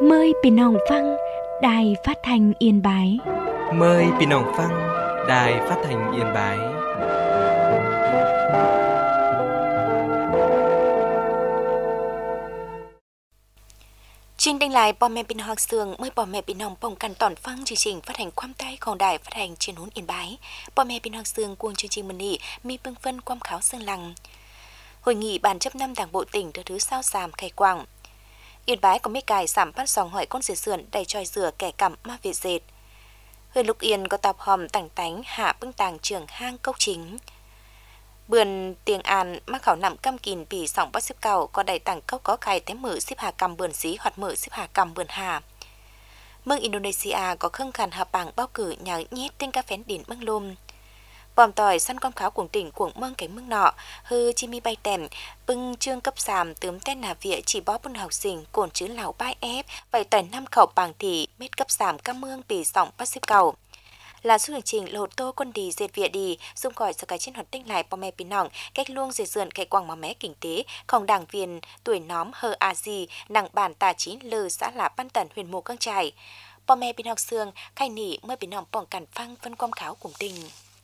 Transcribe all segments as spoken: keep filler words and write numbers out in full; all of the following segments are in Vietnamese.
Mời Bình Hồng Phăng, Đài Phát thanh Yên Bái. Mời Bình Hồng Phăng, Đài Phát thanh Yên Bái. Trên đinh lại bò mẹ Bình Hoàng Sương mời bò mẹ Bình Hồng bồng căn tòn phăng chương trình phát hành quam tayของĐài Phát hành trên hốn Yên Bái. Bò mẹ Bình Hoàng Sương cuồng chương trình mần nị mi bưng phân quam kháo sương lằng. Hội nghị ban chấp năm Đảng bộ tỉnh thứ thứ sao sàm khai quảng. Yên Bái có mấy cài sảm bắt sòng hỏi con dệt sườn đầy tròi rửa kẻ cặm ma việt dệt. Huyện Lục Yên có tạp hòm tảng tánh hạ bưng tàng trường hang cốc chính. Bườn tiền an mắc khảo nằm cam kìn bì sòng bắt xếp cầu có đầy tảng cốc có khai tém mở xếp hà cầm bườn xí hoặc mở xếp hà cầm bườn hà. Mương Indonesia có khưng khàn hợp bảng bao cử nhào nhét tên ca phén đỉnh mương lùm. Bòm tỏi săn con kháo cuồng tỉnh cuồng mương cái mương nọ hư chi mi bay tèm bưng trương cấp sàm tướm tên nà vịa chỉ bó bưng học sinh cồn chứ lào bai ép vậy tỏi năm khẩu bảng thị mết cấp sàm ca mương bì sòng bắt xếp cầu. Là số hành trình lột tô quân đi dệt vịa đi xung gọi sau cái trên hoạt tinh lại bò mẹ Bình Hồng cách luông dệt dườn cái quang mà mé kinh tế không đảng viên tuổi nóm hơ a di nặng bản tà chín lư xã là ban tần huyền mù căng trải bò mẹ Bình Hồng Sương khai nỉ mới Bình Hồng bỏng cản phăng phân quam kháo cùng tình.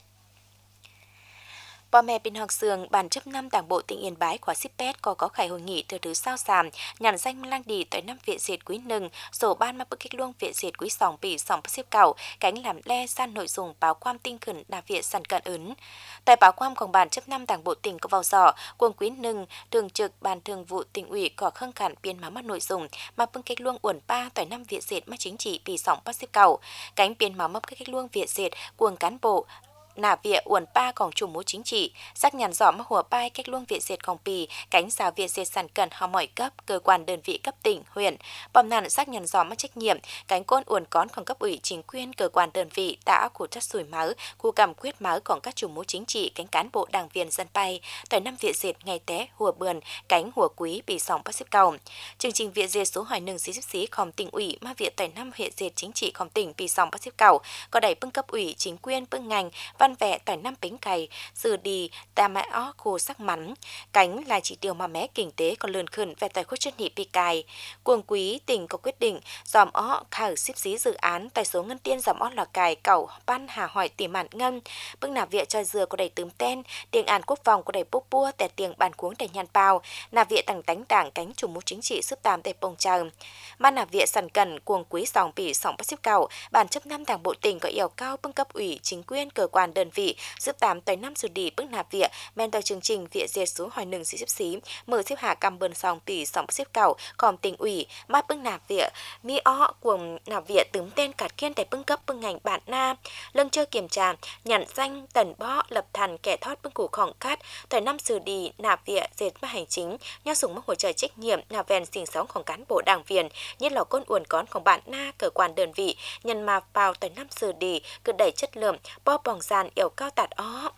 Bò mẹ Bình Hồng Sương ban chấp năm Đảng bộ tỉnh Yên Bái khóa xếp pét có có khai hội nghị từ thứ sao sàm nhằm danh lang đi tới năm viện dệt quý nừng sổ ban mà bức kích luông viện dệt quý sòng bỉ sòng xếp cầu cánh làm le san nội dung báo quam tinh khẩn đà viện sẵn cận ứng. Tại báo quamของban chấp năm Đảng bộ tỉnh có vào dò quân quý nừng thường trực ban thường vụ tỉnh ủy có khâng khản biên má mắt nội dung mà bức kích luông uẩn ba tới năm viện dệt mà chính trị bỉ sòng xếp cầu cánh biên má mắt kích luông viện dệt cuồng cán bộ nà vịa uẩn ba còn chủ mối chính trị xác nhận rõ mắc hùa bay cách luông viện dệtของpì cánh giáo viện dệt sản cần họ mọi cấp cơ quan đơn vị cấp tỉnh huyện bom nạn xác nhận rõ mắc trách nhiệm cánh côn uẩn cónของcấp ủy chính quyền cơ quan đơn vị đã của chất sủi máu khu cầm quyết máuของcác chủ mối chính trị cánh cán bộ đảng viên dân bay tới năm viện dệt ngày té hùa bườn cánh hùa quý bị sòng bắt xếp cầu chương trình viện dệt số hỏi nừng xí xí xíของtỉnh ủy ma viện tới năm viện dệt chính trịของtỉnh bị sòng bắt xếp cầu có đẩy bưng cấp ủy chính quyền bưng ngành văn vẽ tại năm bính cày xử đi ta mẹ ó khô sắc mắn cánh là chỉ tiêu mà mé kinh tế còn lươn khẩn về tại khu chân nhị bị cài cuồng quý tỉnh có quyết định dòm ó khảo xếp xí dự án tại số ngân tiên dòm ó là cài cẩu ban hà hỏi tìm mạn ngân bưng nạp viện cho dừa có đầy tướm tên tiền an quốc phòng có đầy bốc bua tè tiền bàn cuống đầy nhàn bao nạp viện tầng tánh đảng cánh chủ mưu chính trị sức tam đầy bông chờ ban nạp viện sẵn cần cuồng quý dòng bỉ sòng bắt xếp cầu ban chấp năm Đảng bộ tỉnh có yêu cao bưng cấp ủy chính quyền cơ quan đơn vị giúp tám tới năm xử đi bước nạp viện men tới chương trình viện dệt số hỏi nừng xí xếp xí mở xếp hạ cầm bơn sòng tỷ sòng xếp cầu còn tỉnh ủy mát bước nạp viện mi ó cuồng nạp viện tướng tên cạt kiên tại bưng cấp bưng ngành bản na lân chơi kiểm tra nhận danh tần bó lập thành kẻ thoát bưng củ khỏng cát tới năm xử đi nạp viện dệt mà hành chính nhau sủng mắc hỗ trợ trách nhiệm nạp vẹn sinh sốngของcán bộ đảng viên nhất là con uẩn cónของbản na cơ quan đơn vị nhân mà vào tới năm xử đi cứ đẩy chất lượng bo bỏng gian yêu cao tạt ó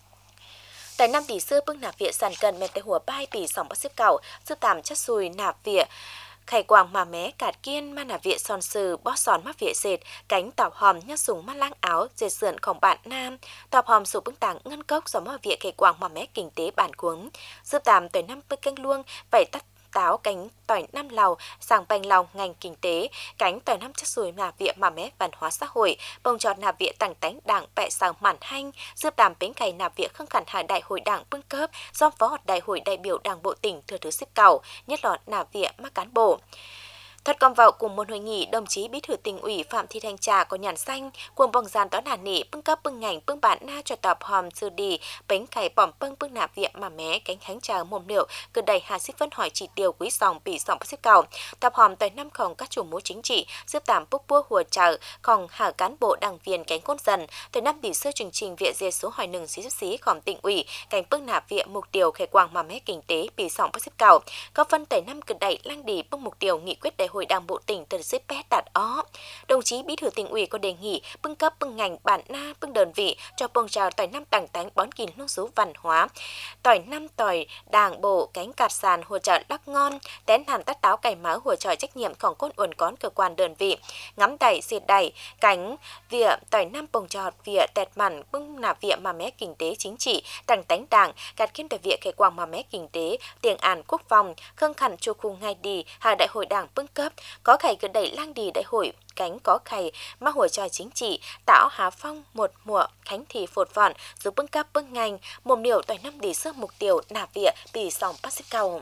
tại năm tỷ xưa bưng nạp viện sàn cần mẹ tay hùa bay bỉ sòng bắt xếp cầu sư tàm chất xùi nạp viện khải quàng mà mé cạt kiên mà nạp viện son sừ bó sòn mắt viện dệt cánh tọp hòm nhát súng mắt lang áo dệt sườnของbạn nam tọp hòm sụ bưng tảng ngân cốc do mắt viện khải quàng mà mé kinh tế bản cuống sư tàm tới năm bưng canh luông vậy tắt táo cánh tỏi năm lầu sàng bành lầu ngành kinh tế cánh tỏi năm chất sùi nạp viện mà mé văn hóa xã hội bông trọt nạp viện tặng tánh đảng bẹ sàng mản hanh giúp tàm bến cày nạp viện khăng khẳng hạ đại hội đảng bưng cấp do phó hoạt đại hội đại biểu đảng bộ tỉnh thừa thứ xếp cầu nhất là nạp viện mắc cán bộ. Thật công vào cùng một hội nghị, đồng chí Bí thư tỉnh ủy Phạm Thị Thanh Trà có nhàn xanh, cuồng bồng gian toán hà nị, bưng cấp bưng ngành bưng bản na cho tập hòm sư đi, bánh cày bỏm bưng bưng nạp viện mà mé cánh khánh trà mồm liệu, cứ đầy hà xích phân hỏi chỉ tiêu quý sòng bị sòng xếp cầu. Tập hòm tới năm khổng các chủ mối chính trị, giúp tạm bốc bua hùa trợ, khổng hà cán bộ đảng viên cánh côn dần, tới năm tỷ sơ chương trình viện dệt số hỏi nừng xí xí xí khổng tỉnh ủy, cánh bưng nạp viện mục tiêu khởi quang mà mé kinh tế bị sòng xếp cầu. Có phân tới năm cứ đẩy lăng đi bưng mục tiêu nghị quyết đại hội đảng bộ tỉnh từ xếp pét đạt ó. Đồng chí Bí thư tỉnh ủy có đề nghị bưng cấp bưng ngành bản na bưng đơn vị cho bông trào tỏi năm tảng tánh bón kín nước số văn hóa tỏi năm tỏi đảng bộ cánh cạt sàn hỗ trợ đắc ngon tén hàn tắt táo cày máu hỗ trợ trách nhiệmของcốt uẩn cón cơ quan đơn vị ngắm đẩy diệt đẩy cánh vỉa tỏi năm bông trọt vỉa tẹt mặn bưng nạp vỉa mà mé kinh tế chính trị tảng tánh đảng cạt kiên đại vỉa khởi quang mà mé kinh tế tiền an quốc phòng khâng khẩn chu khu ngay đi hà đại hội đảng bưng cấp cấp, có khải cứ đẩy lang đi đại hội cánh có khải mà hồi tròi chính trị tạo hà phong một mùa khánh thì phột vòn giúp bưng cấp bưng ngành một điều toài năm đi sơ mục tiêu nạp vía bị sòng bắt xếp cầu.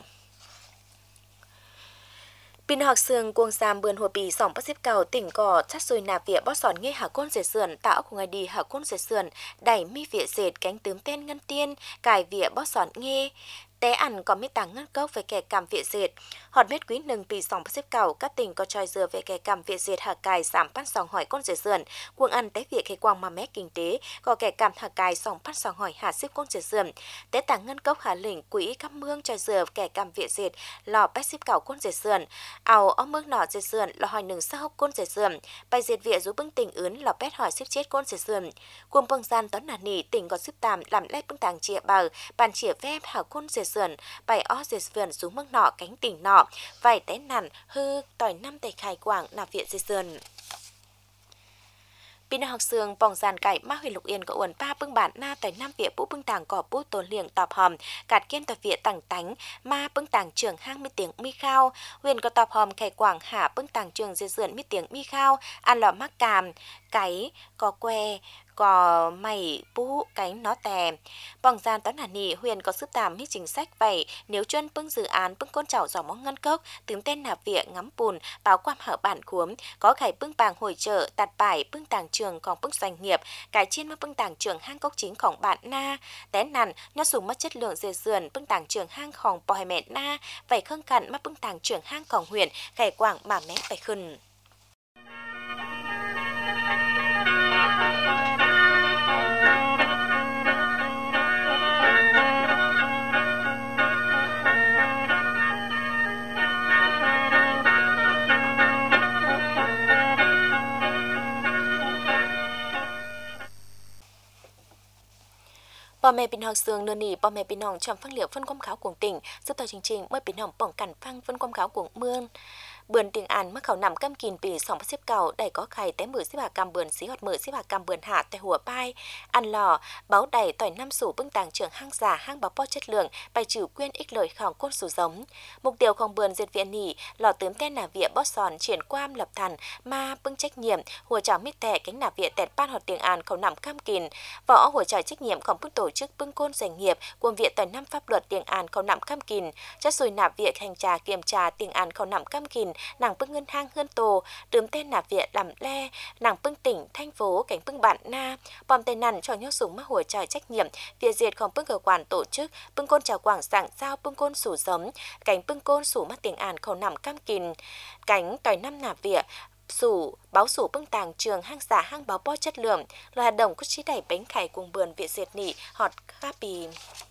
Pin học sương cuồng sam bươn hồ bì sòng bắt xếp cầu tỉnh cỏ chắt rồi nạp vía bó sòn nghe hạ côn dệt sườn tạo của ngày đi hạ côn dệt sườn đẩy mi vía dệt cánh tướng tên ngân tiên cài vía bó sòn nghe té ăn có mấy tàng ngân cốc về kẻ cảm viện dệt hòn mét quý nừng bị sòng bắt xếp cầu các tỉnh có tròi dừa về kẻ cảm viện dệt hạ cài giảm bắt sòng hỏi con dệt sườn cuồng ăn té việc cái quang mà mét kinh tế có kẻ cảm hạ cài sòng bắt sòng hỏi hạ xếp con dệt sườn té tàng ngân cốc hạ lĩnh quỹ các mương tròi dừa kẻ cảm viện dệt lò bắt xếp cầu con dệt sườn ảo ở mương nọ dệt sườn lò hỏi nừng sa hốc con dệt sườn bài dệt viện rú bưng tỉnh ướn lò pét hỏi xếp chết con dệt sườn cuồng bông gian tón nà nỉ tỉnh có xếp tạm làm lét bưng tàng chìa bờ bàn chìa vép hạ con dệt sườn bài ó dệt sườn xuống mương nọ cánh tỉnh nọ vài té nản hư tỏi năm tay khai quảng nạp viện dệt sườn. Pina học sương bòng giàn cải ma huyền lục yên có uẩn ba bưng bản na tại nam viện bú bưng tàng cỏ bú tồn liệng tọp hòm cạt kiên tọt viện tàng tánh ma bưng tàng trường hang mi tiếng mi khao huyền có tọp hòm khai quảng hạ bưng tàng trường dệt sườn mi tiếng mi khao ăn lò mắc càm cái có que có mày bú cánh nó tè bòng gian toán hà nỉ huyền có sức tàm hít chính sách vậy nếu chuyên bưng dự án bưng con chảo giỏ món ngân cốc tướng tên nạp viện ngắm bùn báo quam hở bản khuốm có khải bưng bàng hội trợ tạt bài bưng tàng trường còn bưng doanh nghiệp cái chiên mà bưng tàng trường hang cốc chínhของbạn na té nằn nhát sùng mất chất lượng dệt sườn bưng tàng trường hangของปอยmẹ na vậy khâng cặn mà bưng tàng trường hangของhuyền khải quảng mà mé phải khừng Bò mẹ bình học sương nơ nỉ bò mẹ bình hỏng trong phân liệu phân quam kháo của tỉnh giúp tàu chương trình mới bình hỏng bỏng cản phăng phân quam kháo của mương bươn tiếng an mắc khẩu nằm cam kìn bì sòng bắt xếp cầu đầy có khay té mười xếp hà cam bươn xí hột mười xếp hà cam bươn hạ tại hùa pai ăn lò báo đầy tỏi năm sủ bưng tàng trường hang giả hang báo po chất lượng bài trừ quyên ích lời khảo côn sủ giống mục tiêu không bươn diệt viện nỉ lò tướm tên nà viện bót sòn triển quam lập thần ma bưng trách nhiệm hùa chảo mít tè cánh nà viện tẹt ban hột tiếng an khẩu nằm cam kìn võ hùa chảo trách nhiệmของbưng tổ chức bưng côn doanh nghiệp quân viện tỏi năm pháp luật tiếng an khẩu nằm cam kìn chất rồi nạp viện hành trà kiểm trà tiếng an khẩu nằm cam kìn nàng bưng ngân hang hơn tổ tướm tên nạp viện làm le nàng bưng tỉnh thành phố cảnh bưng bản na bom tên nằn cho nhớ súng mắc hùa trải trách nhiệm việc diệt không bưng cơ quan tổ chức bưng côn trào quảng sảng giao bưng côn sủ giống cảnh bưng côn sủ mắt tiếng an khẩu nằm cam kìn cánh tỏi năm nạp viện sủ báo sủ bưng tàng trường hang giả hang báo po chất lượng là hoạt động có chí đẩy bánh khải cùng bườn viện diệt nỉ họt khá bì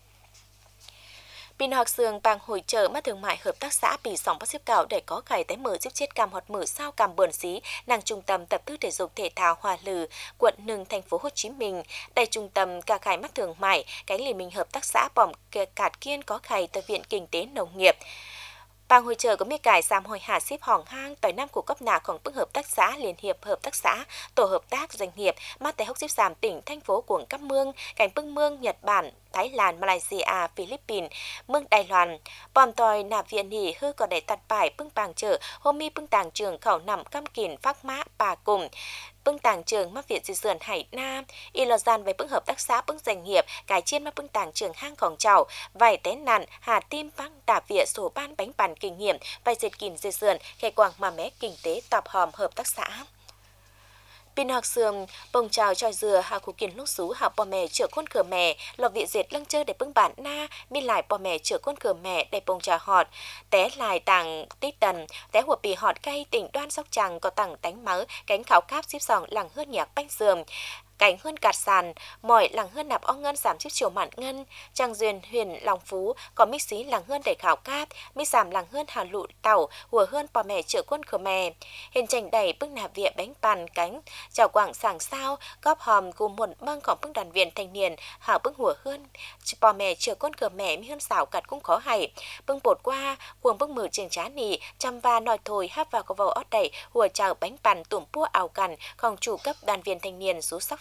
Pin học sương bang hội trợ mà thương mại hợp tác xã bị sòng bắt xếp cầu để có khải té mở giúp chết cam hột mở sao cam bờn xí nàng trung tâm tập tư thể dục thể thao Hòa Lử quận Nưng thành phố Hồ Chí Minh đại trung tâm cả khải mắt thương mại cánh liên minh hợp tác xã bỏng cạt kiên có khải tại viện kinh tế nông nghiệp bang hội trợ có miếng cải giảm hồi hạ xếp hỏng hang tỏi năm của cấp nàของbưng hợp tác xã liên hiệp hợp tác xã tổ hợp tác doanh nghiệp mà tại hốc xếp giảm tỉnh thành phố của các mương cảnh bưng mương Nhật Bản Thái Lan Malaysia Philippines mương Đài Loan bom tỏi nạp viện nỉ hư có để tạt bài bưng bàng chợ hôm mi bưng tàng trường khẩu nằm cam kìn phác mã bà cùng bưng tàng trường mắc viện di sườn Hải Nam y lò gian về bưng hợp tác xã bưng doanh nghiệp cải chiên mắc bưng tàng trường hangของchảo vài té nàn hà tim băng đả viện sổ ban bánh bàn kinh nghiệm vài dệt kìn di sườn khai quảng mà mé kinh tế tọp hòm hợp tác xã Pin học sương bông chào tròi dừa hạ khu kiến lúc xú hạ bò mẹ chữa con cửa mẹ lò vị dệt lăng chơi để bưng bản na mi lại bò mẹ chữa con cửa mẹ để bông chào họt té lại tàng tít tần té hùa bì họt cây tỉnh Đoan Sóc Trăng có tặng tánh máu cánh khảo cáp xếp sòng lằng hơn nhạc bánh sườn cảnh hơn cạt sàn mọi lằng hơn nạp ong ngân giảm chiếc chiều mạn ngân trang duyên huyền lòng phú có mít xí lằng hơn để khảo cáp mít giảm lằng hơn hà lụ tàu hùa hơn bò mẹ chữa quân khờ mè hình tranh đầy bưng nạp viện bánh bàn cánh chào quảng sảng sao góp hòm gồm một băngของbưng đàn viện thanh niên hảo bưng hùa hơn bò mẹ chữa quân khờ mẹ mi hơn xảo cặt cũng khó hay bưng bột qua cuồng bưng mử trường trá nỉ chăm va nòi thổi hấp vào có vào ót đầy hùa chào bánh bàn tủm pua ảo cằnของchủ cấp đàn viện thanh niên số Sóc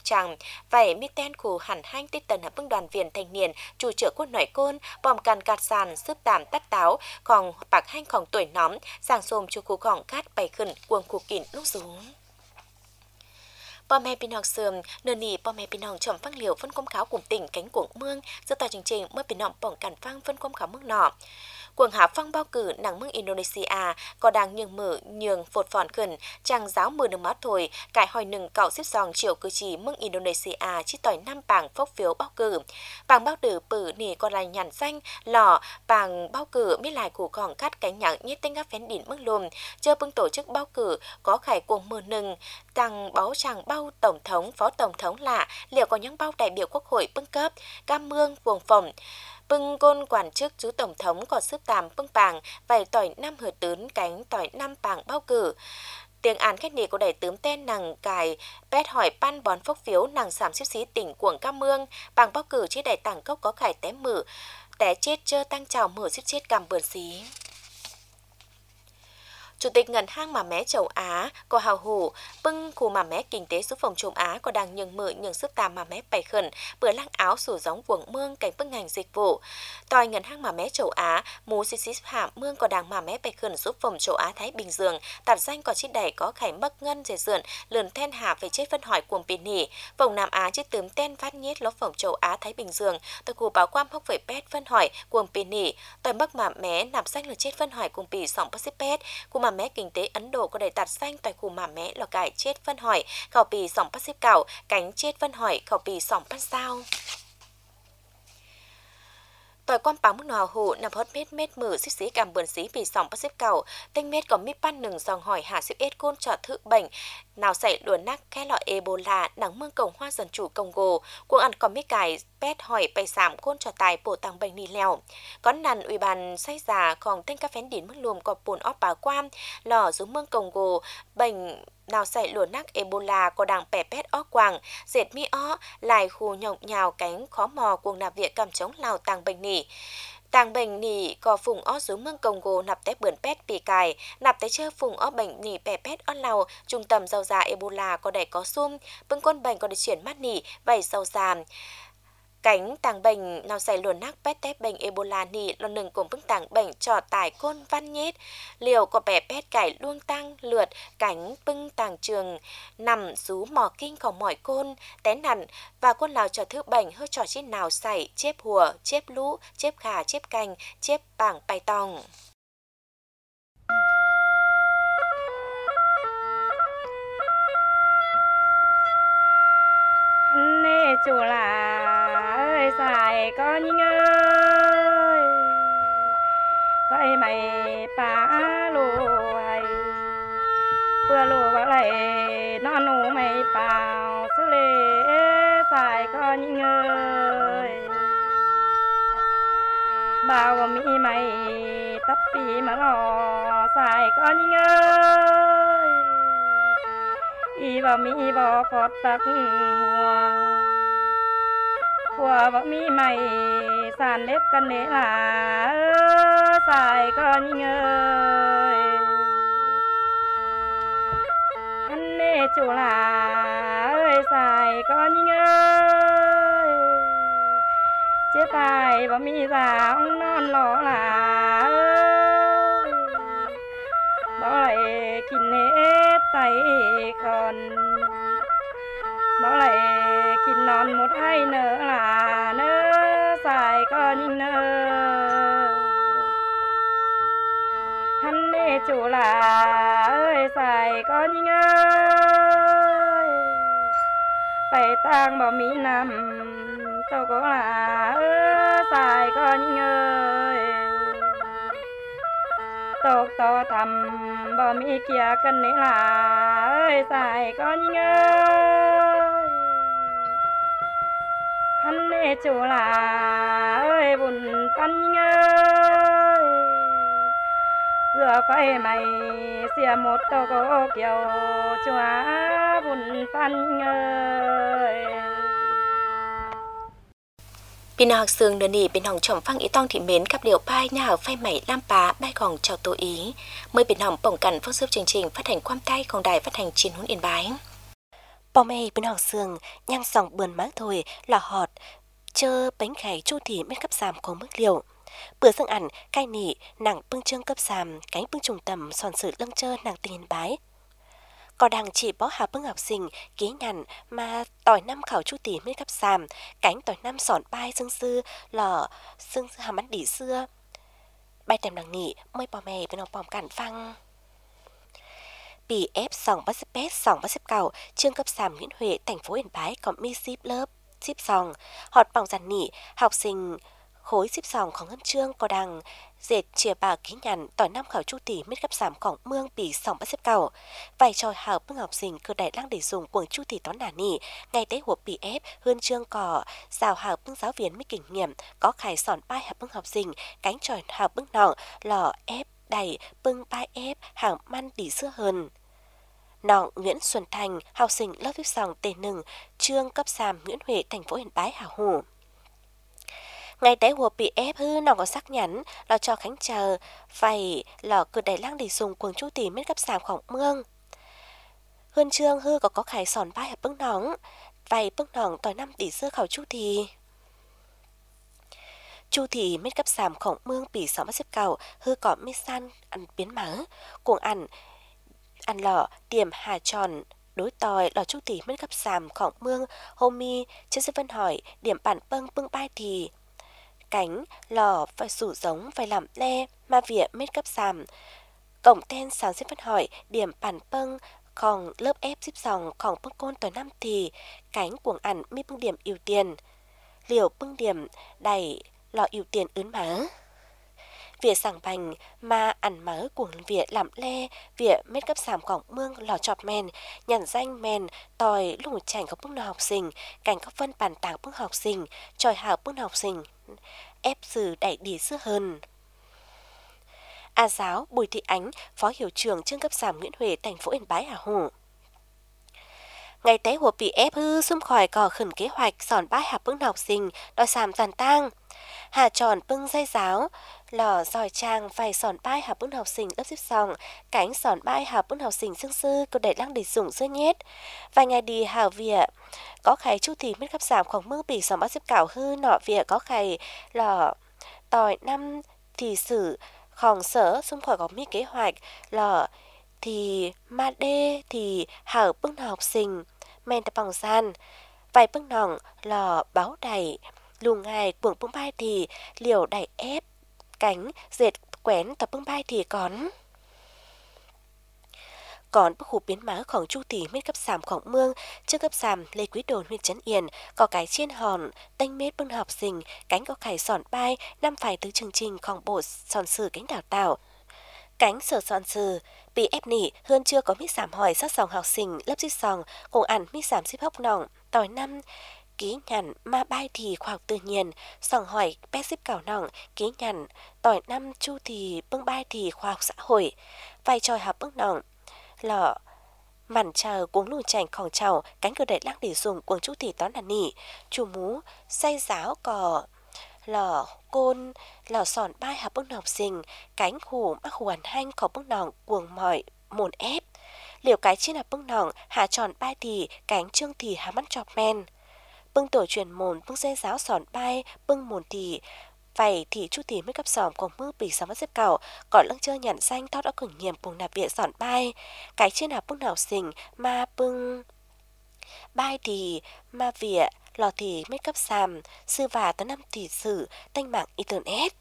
tràng vậy mi tên khu hẳn hanh tích tần hợp bưng đoàn viên thanh niên chủ trưởng quân nội côn bom can gạt sàn sướp tạm tắt táo còn bạc hanh còn tuổi nóm giang xôm chu khu còn cát bày khẩn cuồng khu kín lúc xuốngพ่อแม่พี่น้องเสื่อมเนื้อหนีพ่อแม่พี่น้องชมฟังเหลียวฟันก้มขาวกลุ่มติ่งแก๊งกวงเมืองจะต่อจริงๆเมื่อพี่น้องป้องกันฟังฟันก้มขาวเมืองหนอกวงหาฟังเบ้ากือหนังเมืองอินโดนีเซียก็ดังเนืองมือเนืองฝดฝอนขึ้นจังgiáoมือหนึ่งมัดถอยไก่หอยหนึ่งเก่าสิบสองtriệu cử chỉเมืองอินโดนีเซียที่ต่อยน้ำปางฟกphiếuเบ้ากือปางเบ้าดือปือหนีก็ลายหยันdanhหล่อปางเบ้ากือไม่ลายขู่ของcắt cánh nhặng nhất tinh các phén đỉnh mức lùm chưa bưng tổ chức บ้ากือcó khải cuồng mưaหนึ่งtăng báo chàng bao tổng thống phó tổng thống lạ liệu có những bao đại biểu quốc hội bưng cấp cam mương vuông phòng bưng côn quản chức chú tổng thống có sức tàm bưng bàng vài tỏi năm hở tướn cánh tỏi năm bàng bao cử tiếng án khách nỉ của đại tướng tên nàng cài pét hỏi pan bón phốc phiếu nàng sảm xíu xí tỉnh cuồng cam mương bàng bao cử chế đại tảng cốc có khải té mử té chết chơ tăng trào mử xít chết cầm bươn xí. Chủ tịch ngân hàng mà mé châu Á có hào hủ bưng khu mà mé kinh tế số phòng châu Á có đang nhường mự nhường sức tàm mà mé bày khẩn bữa lăng áo sủ gióng vuông mương cảnh bưng ngành dịch vụ tòi ngân hàng mà mé châu Á mù xí xí hạ mương có đang mà mé bày khẩn số phòng châu Á Thái Bình Dương tạt danh có chiếc đẩy có khải mất ngân dễ dượn lườn then hạ về chết phân hỏi cuồng pin nỉ phòng Nam Á chiếc tướm tên phát nhiết ló phòng châu Á Thái Bình Dương tòa khu báo quam hốc về pet phân hỏi cuồng pin nỉ tòi mất mà mé nạp danh là chết phân hỏi cuồng pì sòng Pacific khu mà mé kinh tế Ấn Độ có đầy tạt xanh tại khu mà mé lò cải chết phân hỏi khảo pì sòng Pacific cảo cánh chết phân hỏi khảo pì sòng pan sao tỏi quan báo mức nào hủ nằm hot mét mét mử xích xí cảm bươn xí vì sòng Pacific cảo tên mét có mi pan nừng dòng hỏi hạ xíu ết côn trọ thự bệnh nào xảy đùa nắc khe lọ Ebola nắng mương Cộng hòa Dân chủ Congo cuộc ăn có mi cải pet hỏi bày giảm côn trọ tài bổ tăng bệnh nì lèo có nằn ủy ban say già còn tên các phén đỉnh mức lùm có bùn óp bà quam lò dưới mương Congo bệnh nào xảy lùa nắc Ebola có đảng bẻ pet ó quàng dệt mi ó lại khu nhộng nhào cánh khó mò cuồng nạp viện cầm chống lào tàng bệnh nỉ tàng bệnh nỉ có phùng ó dưới mương Congo nạp té bươn pet pì cài nạp té chơ phùng ó bệnh nỉ bẻ pet ó lào trung tâm dầu già Ebola có đẩy có sum bưng con bệnh có được chuyển mắt nỉ vảy dầu già cánh tàng bệnh nào xảy luồn nắc pet tép bệnh Ebola nỉ lần hนึ่งcùng bưng tàng bệnh trò tải côn văn nhết liều có bẻ pet cải luông tăng lượt cánh bưng tàng trường nằm rú mò kinhของmỏi côn té nặn và côn lào trò thứ bệnh hơi trò chết nào xảy chép hùa chép lũ chép khả chép canh chép bảng bài tòng nê chủ là ơi xài con nhinh ơi vậy mày phá lùi bữa lùi vào lại non nụ mày vào xử lý xài con nhinh ơi bao mi mày tấp pì mà lò xài con nhinh ơi y vào mi vào phật tắc hoa của mi mày sàn lép cân nế là xài con nhinh ơi anh nê chủ là ơi xài con nhinh ơi chế tài và mi già ông non ló là bảo lại kín hết tay còn bảo lại kín non một hai nữa là nơ xài con nhinh nơ hắn nê chủ là ơi xài con nhinh ơi phải tang bảo mi nằm tôi có là ơi xài con nhinh ơi tộc to thầm bảo mi kia cân nế là ơi xài con nhinh ơi hắn nê chủ là ơi bùn pan nhinh ơi giờ phải mày xìa một tô có kiểu chua bùn pan nhinh ơi พี่น้องซึ่งเดือนนี้เป็นห้องชมฟังอีต้องที่เม้นกับเดี่ยวป้ายหน้าไฟใหม่ล่ำปลาใบของเจ้าตัวอีเมื่อเป็นห้องป้องกันฟังซึบจริงๆphát hànhความใต้ของđài phát hành chiến huấn yên bái Bò mê bên học sườn, nhang sòng bườn má thôi là họt, chơ bánh khải chu thì bên cấp giảm có mức liều. Bữa dương ảnh, cai nị, nàng bưng trương cấp giảm, cánh bưng trùng tầm, sòn sự lâng chơ nàng tình hình bái. Có đằng chỉ bó hà bưng học sinh, ký nhằn mà tỏi năm khảo chu tỷ bên cấp giảm, cánh tỏi năm sòn bai dương sư, lò dương hàm ăn đỉ xưa. Bài tèm nàng nị, môi bò mê bên học bòm cản phăng. Bì ép sòng bắt xếp bét sòng bắt xếp cầu, trương cấp giảm Nguyễn Huệ, thành phố Yên Bái có mi ship lớp, ship sòng, họt bỏng giàn nị, học sinh khối ship sòngของngân trương có đằng, dệt chìa bà ký nhằn, tỏi năm khảo chu tỷ mít cấp giảmของmương bì sòng bắt xếp cầu. Vài trò hào bưng học sinh cơ đại lang để dùng cuồng chu tỷ tón nà nị, ngày tế hộp bì ép, hơn trương cỏ, rào hào bưng giáo viên mới kinh nghiệm, có khải sòn bai hào bưng học sinh, cánh tròi hào bưng nọng, lò ép, đầy, bưng bai ép, hàng măn đỉ xưa hơn. Nọng Nguyễn Xuân Thành, học sinh lớp tiếp sòng tề nừng, trương cấp sàm Nguyễn Huệ, thành phố Yên Bái hào hủ. Ngày tế hùa bị ép hư nọng có sắc nhắn, lò cho khánh chờ, phải lò cửa đẩy lang để dùng cuồng chu tỷ mết cấp sàmของmương. Hơn trương hư có có khải sòn bai hợp bưng nóng, vầy bưng nóng tỏi năm tỷ xưa khảo chu thì. Chu thì mết cấp sàmของmương bỉ sáu mắt xếp cầu, hư có mít san ăn biến mở, cuồng ăn, ăn lọ, điểm hà tròn, đối tòi, lò chu tỷ mết cấp sàmของmương, hôm mi, chân sư vân hỏi, điểm bản bưng bưng bai thì. Cánh, lò, phải sủ giống, phải làm le, ma vỉa mết cấp sàm. Cổng tên sáng xếp vân hỏi, điểm bản bưng, còn lớp ép xếp dòng, còn bưng côn tỏi năm thì, cánh cuồng ăn mi bưng điểm ưu tiền. Liều bưng điểm, đầy, lò ưu tiền ướn má. Vỉa sảng bành mà ăn mớ cuồng vỉa làm le, vỉa mết cấp sàmของmương lò chọp men, nhằn danh men, tòi lùng chảnh có bưng nào học sinh, cảnh có phân bản tảng bưng học sinh, tròi hào bưng học sinh, ép sử đẩy đi xưa hơn. A giáo Bùi Thị Ánh, phó hiệu trưởng trường cấp sàm Nguyễn Huệ, thành phố Yên Bái hà hủ. Ngày tế hùa bị ép hư xung khỏi cò khẩn kế hoạch sòn bái hà bưng học sinh, đòi sàm giàn tang. Hà tròn bưng dây giáo, lò giỏi trang vài sòn bai hà bưng học sinh lớp xếp sòng, cánh sòn bai hà bưng học sinh dương sư cơ đẩy lăng để dùng dưa nhét. Vài ngày đi hào vỉa, có khải chu thì mít khắp giảm khoảng mương bỉ sòn bát xếp cảo hư nọ vỉa có khải lò tỏi năm thì sử khòng sở xung khỏi có mi kế hoạch lò thì ma đê thì hào bưng học sinh men tập bằng gian. Vài bưng nòng lò báo đầy lùa ngày cuồng bưng bai thì liều đẩy ép cánh dệt quén tập bưng bai thì còn còn bức hụp biến máของchu tỷ mết cấp sàmของmương trước cấp sàm Lê Quý Đồn huyện Trấn Yên có cái chiên hòn tanh mết bưng học sinh cánh có khải sòn bai năm phải từ chương trìnhของbộ sòn sử cánh đào tạo cánh sở sòn sử bị ép nỉ hơn chưa có mít sàm hỏi sát sòng học sinh lớp xích sòng cùng ăn mít sàm xếp hốc nòng tỏi năm ký nhằn ma bai thì khoa học tự nhiên sòng hỏi bé xếp cảo nòng ký nhằn tỏi năm chu thì bưng bai thì khoa học xã hội vai trò học bưng nòng lọ mặn chờ cuống lùi chànhของchào cánh cửa đẩy lăng để dùng cuồng chu thì toán là nỉ chủ mú say giáo cò lọ côn lọ sòn bai học bưng học sinh cánh hủ mắc hoàn hanh có bưng nòng cuồng mỏi mồn ép liều cái trên là bưng nòng hạ tròn bai thì cánh trương thì há mắt chọp men bưng tổ truyền mồn bưng dây giáo sòn bai bưng mồn thì vậy thì chu thì mới cấp sòm của mưa bị sóng xếp cầu còn lăng chơi nhận danh tao đã cử nhiệm cùng nạp viện sòn bai cái trên là bưng nào sinh ma bưng bai thì ma viện lò thì mới cấp sàm sư và tới năm thì sử tanh mạng internet.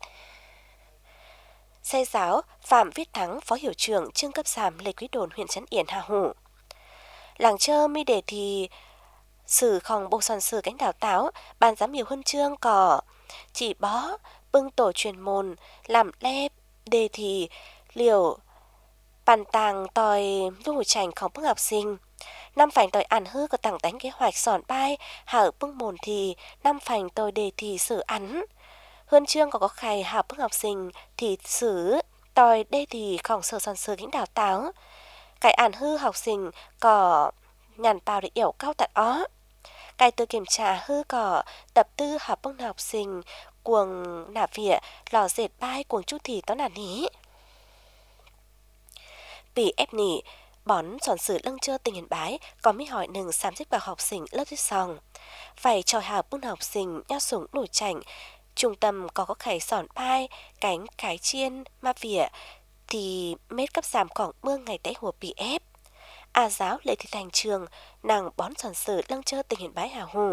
Xe giáo Phạm Viết Thắng, phó hiệu trưởng trường cấp sàm Lê Quý Đồn huyện Trấn Yên hà hủ. Làng chơ mi đề thì sử khòng bộ sòn sử cánh đào táo ban giám hiệu huân chương cỏ chỉ bó bưng tổ truyền môn làm lép đề thì liều bàn tàng tòi lưu chànhของbưng học sinh năm phành tòi ăn hư có tặng đánh kế hoạch sòn bai hở bưng môn thì năm phành tòi đề thì sử ăn huân chương có có khai học bưng học sinh thì sử tòi đề thìของsở sòn sử cánh đào táo cái ăn hư học sinh có nhằn bao để yểu cao tận ó cái từ kiểm tra hư cỏ tập tư học bưng học sinh cuồng nạp vỉa lò dệt bai cuồng chút thì tó nản ní bị ép nỉ bón sòn sử lăng chơ tình Yên Bái có mi hỏi nừng sám xích bảo học sinh lớp tiếp sòng. Vậy trò hào bưng học sinh nhau súng nổi chảnh. Trung tâm có có khải sòn pai, cánh cái chiên, ma vỉa thì mết cấp giảm cỏng mương ngày tế hùa bị ép. À giáo lệ thị thành trường, nàng bón sòn sử lăng chơ tình Yên Bái hào hủ.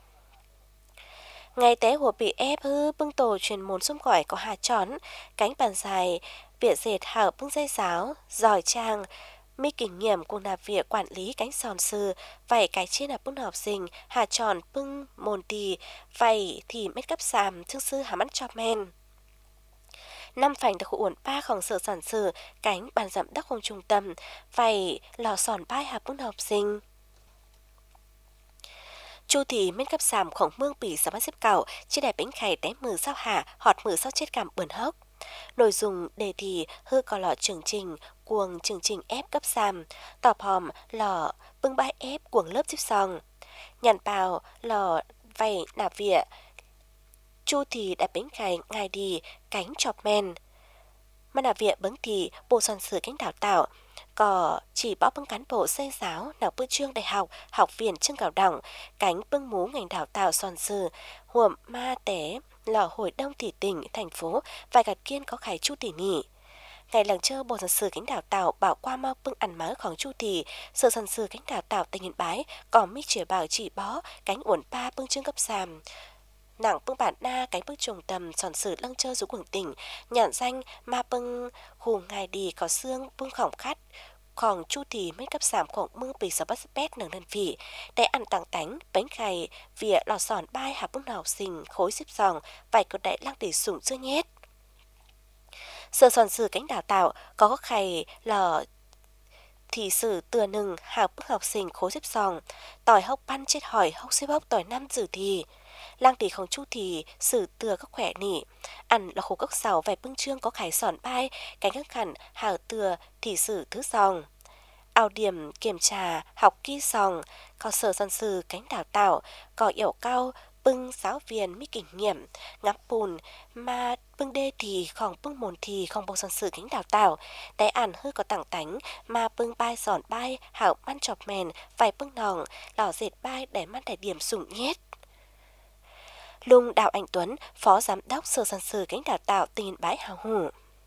Ngày tế hùa bị ép hư bưng tổ truyền môn xung khỏi có hà trón, cánh bàn dài, bịa dệt hảo bưng dây giáo, giỏi trang, mi kinh nghiệm của nà việc quản lý cánh sòn sư, vậy cái chiên là bưng học sinh, hà tròn bưng môn tì, vậy thì mết cấp xàm, thương sư hà mắt cho men. Năm phảnh được uổng baของsở sản sử, cánh bàn giảm đắc không trung tâm, vậy lò sòn bai hà bưng học sinh. Chu thì men cấp sàm khổng mương bỉ sáu bát xếp cảo, chia đẹp bánh khải té mừ sao hạ, họt mừ sao chết cảm bẩn hốc. Nội dung đề thì hư có lọ chương trình, cuồng chương trình ép cấp sàm, tọp hòm lọ bưng bãi ép cuồng lớp xếp sòng. Nhàn bào lọ vầy nà vịa. Chu thì đẹp bánh khải ngài đi cánh chọp men. Mà nà vịa bứng thì bộ sòn sử cánh đào tạo. Có chỉ bỏ bưng cán bộ xây giáo nào bữa trương đại học, học viện trưng cảo đỏng, cánh bưng mú ngành đào tạo sòn sử, huộm ma té, lò hội đông thị tỉnh, thành phố, và gạt kiên có khải chu tỷ nỉ. Ngày lần chơ bộ sòn sử cánh đào tạo bảo qua mau bưng ăn máของchu tỷ, sự sòn sử cánh đào tạo tình Yên Bái, còn mi trẻ bảo chỉ bó, cánh uẩn ba bưng trương cấp sàm. Nặng bưng bản na cánh bưng trùng tầm sòn sử lăng chơ rú quảng tỉnh, nhận danh ma bưng hù ngài đi có xương bưng khổng khát, còn chu thì mấy cấp giảm khổng mương bì sáu bát bét nâng đơn vị để ăn tặng tánh bánh khày vỉa lò sòn bai hà bưng học sinh khối xếp sòng vài cột đại lăng để sủng chưa nhét. Sở sòn sử cánh đào tạo có có khày lò thì sử từa nừng hà bưng học sinh khối xếp sòng tỏi hốc pan chết hỏi hốc xếp hốc tỏi năm dự thì lang tỷ không chu thì sử từa các khỏe nỉ ăn là khổ cốc sào vài bưng trương có khải sòn bai cánh các khẩn hào từa thì sử thứ sòng ao điểm kiểm tra học kỹ sòng có sở sòn sử cánh đào tạo có yểu cao bưng giáo viên mi kinh nghiệm ngắm bùn mà bưng đê thì không bưng mồn thì không bộ sòn sử cánh đào tạo để ăn hơi có tặng tánh mà bưng bai sòn bai hảo man chọc mèn vài bưng nòng lò dệt bai để man đại điểm sủng nhét. Lung Đào Anh Tuấn, Phó Giám đốc Sở Sản sử cánh đào tạo tình Yên Bái hào hủ.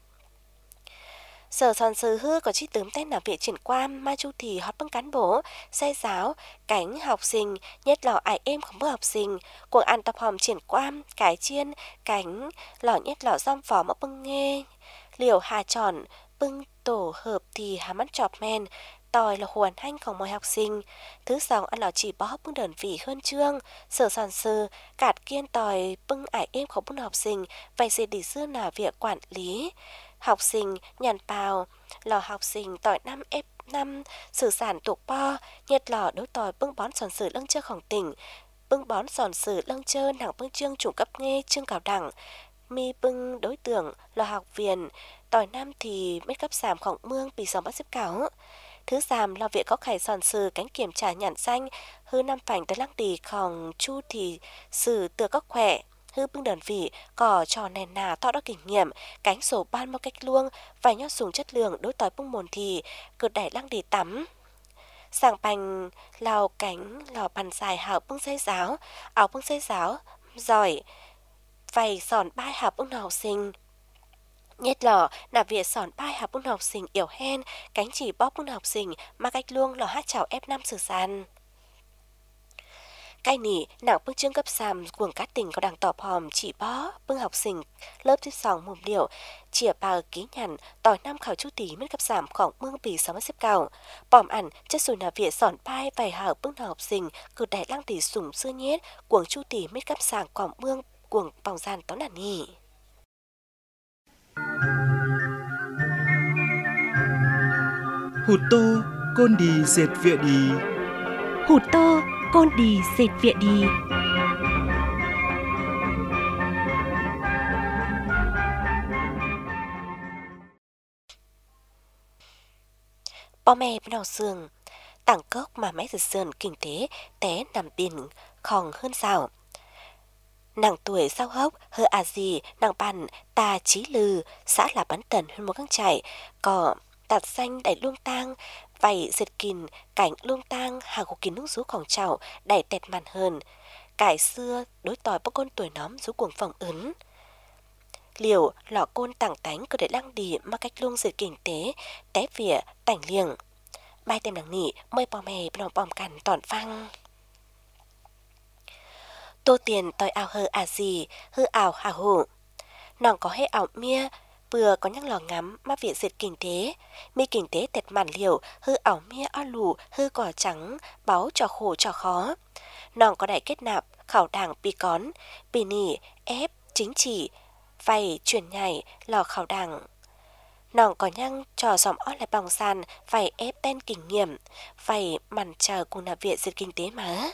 Sở Sản sử hư có chi tớm tên làm việc triển quan mà chu thì hót bưng cán bộ, xe giáo, cánh học sinh, nhất lò ai êm không bước học sinh, cuồng ăn tập hòm triển quan, cái chiên, cánh, lò nhất lò giom phó mà bưng nghe, liều hà tròn, bưng tổ hợp thì hà mắt chọp men, tòi là hoàn hanhของmọi học sinh. Thứ sáu ăn lò chỉ bó bưng đơn vị hơn chương, sở sản sư, cạt kiên tòi bưng ải êm của bưng học sinh, vậy sẽ đi xưa là việc quản lý. Học sinh, nhàn bào, lò học sinh tòi năm ép năm, sử sản tục bo, nhiệt lò đối tòi bưng bón sòn sử lăng chơของtỉnh, bưng bón sòn sử lăng chơ nặng bưng chương chủ cấp nghe chương cào đẳng, mi bưng đối tượng lò học viện, tòi năm thì mấy cấp giảmของmương bị sòng bắt xếp cáo. Thứ giảm là việc có khải sòn sử cánh kiểm tra nhận danh hư năm phảnh tới lăng điของchu thì sử tựa các khỏe hư bưng đơn vị có trò nền nà to đó kinh nghiệm cánh sổ ban một cách luông vài nhót sùng chất lượng đối tòi bưng mồn thì cứ đẩy lăng đi tắm sàng bành lào cánh lò bàn dài hảo bưng dây giáo áo bưng dây giáo giỏi vầy sòn bai hảo bưng học sinh nhất lò là việc sòn bai hảo bưng học sinh yểu hen cánh chỉ bóp bưng học sinh mà cách luông lò hát chào ép năm sử sàn cái nỉ nặng bưng chương cấp sàm cuồng cát tỉnh có đảng tọp hòm chỉ bó bưng học sinh lớp tiếp sòng mồm điệu chìa bào ký nhằn tỏi năm khảo chú tí mất cấp sàm khoảng mương bì sáu mươi xếp cao bòm ẩn chất rồi là việc sòn bai vài hảo bưng học sinh cứ đại lăng tỷ sủng xưa nhét cuồng chú tí mất cấp sàm khoảng mương cuồng vòng gian tón đàn nhỉ. Hụt tô côn đi dệt vịa đi. Hụt tô côn đi dệt vịa đi. Bò mẹ bên đầu sườn tảng cốc mà máy giật sườn kinh tế té nằm biển khòng hơn sao. Nàng tuổi sao hốc hơ à gì nàng bàn ta chí lư xã là bắn tần hơn một găng chạy có đặt danh đại luông tang vậy giật kín cảnh lung tang hà của kín nước rúของchảo đẩy tẹt màn hơn cải xưa đối tỏi bốc côn tuổi nóm rú cuồng phòng ứng liều lọ côn tảng tánh cứ để lăng đi mà cách luôn giật kinh tế té vỉa tảnh liềng bài tem đằng nỉ mời bò mè bò bòm cằn tòn phăng tô tiền tỏi ảo hơ à gì hư ảo hà hổ nàng có hệ ảo mía vừa có nhắc lò ngắm mà viện diệt kinh tế mi kinh tế tẹt màn liều hư ảo mía o lù hư cỏ trắng báo cho khổ cho khó nàng có đại kết nạp khảo đảng pi cón pi nỉ ép chính trị vay chuyển nhảy lò khảo đảng nàng có nhăng trò xóm ót lại bòng sàn vay ép tên kinh nghiệm vay màn chờ cùng là viện diệt kinh tế mà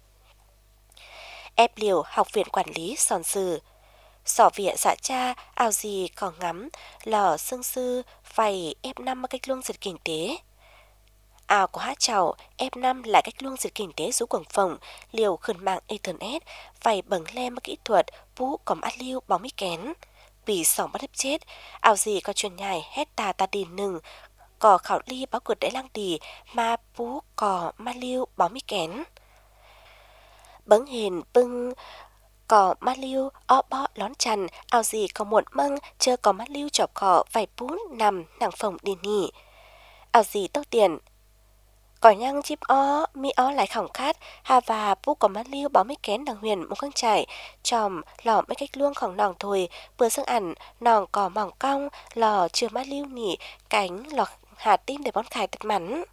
ép liều học viện quản lý sòn sư sỏ viện dạ cha ao gì còn ngắm lò xương sư vay ép năm mà cách luôn diệt kinh tế ao của hát chào ép năm là cách luôn diệt kinh tế rú quần phòng liều khẩn mạng internet vay bằng le mà kỹ thuật vũ còn át liêu bóng mít kén vì sòng bắt đếp chết ao gì có truyền nhài hét tà ta đi nừng cò khảo ly báo cột để lăng đi mà vũ cò ma liêu bóng mít kén bấng hền bưng cò ma liêu o bó lón chằn ao gì có muộn măng chưa có ma liêu chọc cỏ vài bún nằm nàng phòng đi nỉ ao gì tốt tiền cỏ nhăng chip ó mi ó lại khỏng khát hà và bú có ma liêu bó mấy kén đằng huyền một khăn chảy chòm lò mấy cách luông khỏng nòng thôi vừa sang ẩn nòng cỏ mỏng cong lò chưa ma liêu nỉ cánh lò hà tim để bón khải tật mắn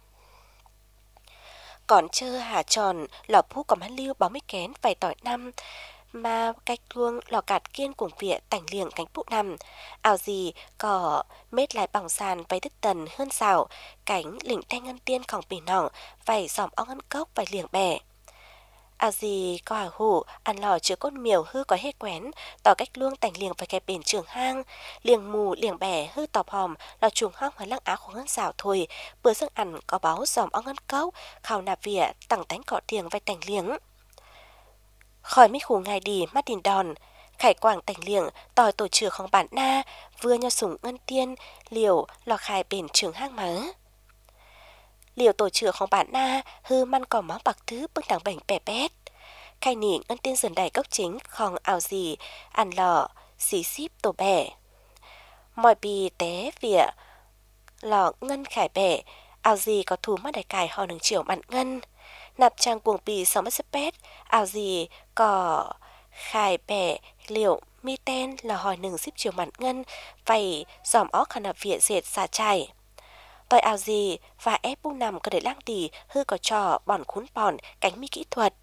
còn chơ hà tròn lò bú có ma liêu bó mấy kén vài tỏi năm mà cách luông lò cạt kiên cùng vịa tảnh liềng cánh bụng nằm ảo gì có mết lại bỏng sàn váy đứt tần hơn xào cánh lỉnh thanh ngân tiên khỏng bì nỏng vảy giòm ong ngân cốc vảy liềng bẻ ảo gì có hả hủ ăn lò chứa cốt miều hư có hết quén tỏ cách luông tảnh liềng phải kẹp bền trường hang liềng mù liềng bẻ hư tọp hòm lò chuồng hong và lăng áo của ngân xào thôi bữa giấc ăn có báo giòm ong ngân cốc khảo nạp vịa tẳng tánh cọ tiềng vảy tảnh liềng khỏi mấy khủ ngày đi mắt đìn đòn khải quảng tảnh liệng tỏi tổ trưởngของbản na vừa nho sủng ngân tiên liều lò khai bền trường hang mớ liều tổ trưởngของbản na hư man cỏ máu bạc thứ bưng đằng bảnh bẻ bét khai nỉ ngân tiên dần đầy cốc chính khòng ảo gì ăn lò xí xíp tổ bẻ mọi bì té vỉa lò ngân khải bẻ ảo gì có thú mắt đại cài họ nừng chiều mặn ngân nạp trang cuồng bì sáu mươi pét ảo gì có khai bẻ liệu mi ten là hỏi nừng xíp chiều mặn ngân vầy dòm ó khả nạp viện diệt xả chảy tỏi ảo gì và ép bu nằm có để lang tỉ hư có trò bòn khún bòn cánh mi kỹ thuật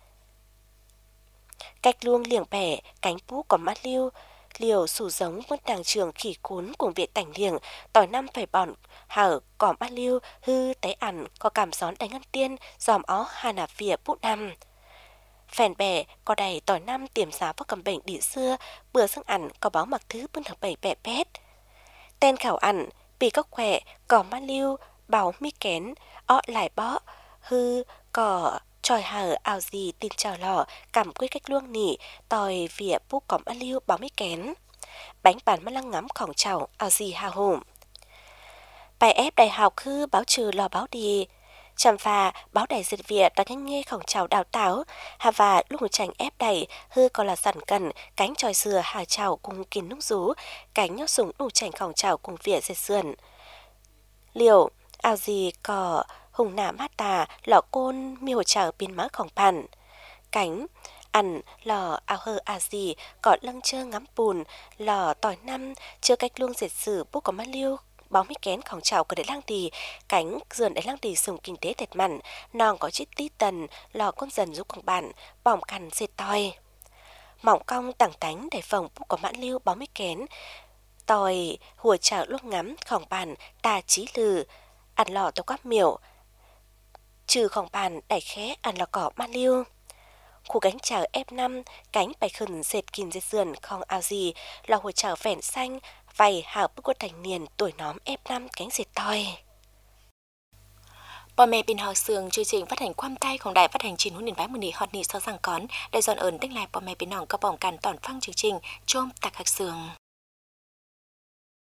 cách luông liềng bẻ cánh bú có mát liêu liều sủ giống với đàng trường khỉ cún cùng viện tảnh liềng tỏi năm phải bòn hở cỏ mát liêu hư tế ẩn có cảm gión đánh ngân tiên dòm ó hà nạp vỉa bút năm phèn bè có đầy tỏi năm tiềm giá vào cầm bệnh đi xưa bữa sang ẩn có báo mặc thứ bưng thằng bảy bẹ pét tên khảo ẩn bị các khỏe cỏ mát liêu bảo mi kén ó lại bó hư cỏ tròi hở ảo gì tin chào lò cảm quyết cách luông nỉ tỏi vỉa bút cỏ mát liêu báo mi kén bánh bàn mắt lăng ngắm khỏng chảo ảo gì hào hùng bài ép đại học hư báo trừ lò báo đi chằm phà báo đài diệt Việt đã nhanh nghe khổng chào đào táo hà và lúc trành ép đầy hư còn là sẵn cần cánh tròi dừa hà chào cùng kín núc rú cánh nhóc súng đủ trành khổng chào cùng Việt diệt sườn liều ao gì có hùng nạ mát tà lọ côn miêu chào biến má khổng bàn cánh ăn lò ao hơ à gì có lăng chơ ngắm bùn lò tỏi năm chưa cách luôn diệt sử bút có mắt liêu bóng mít kén khổng chào của đại lang tì cánh dườn đại lang tì sùng kinh tế tẹt mặn non có chít tí tần lò con dần giúp cùng bản bỏng cằn dệt toi mỏng cong tẳng tánh để phòng bút có mãn lưu bóng mít kén tòi hùa chảo lúc ngắm khổng bàn tà trí lừ ăn lò tàu quắp miểu trừ khổng bàn đẩy khé ăn lò cỏ mãn lưu khu cánh chảo ép năm cánh bài khẩn dệt kín dệt dườn không ao gì lò hùa chảo phèn xanh vầy hảo bức quân thành niên tuổi nóm ép năm cánh dệt toi. Bò mẹ bình họ sường chương trình phát hành quam tayของđài phát hành chín huấn luyện bái mùa nỉ hot nỉ so rằng cón đại dọn ẩn tích lại bò mẹ bình nòng có bỏng càn tỏn phăng chương trình chôm tạc hạc sường.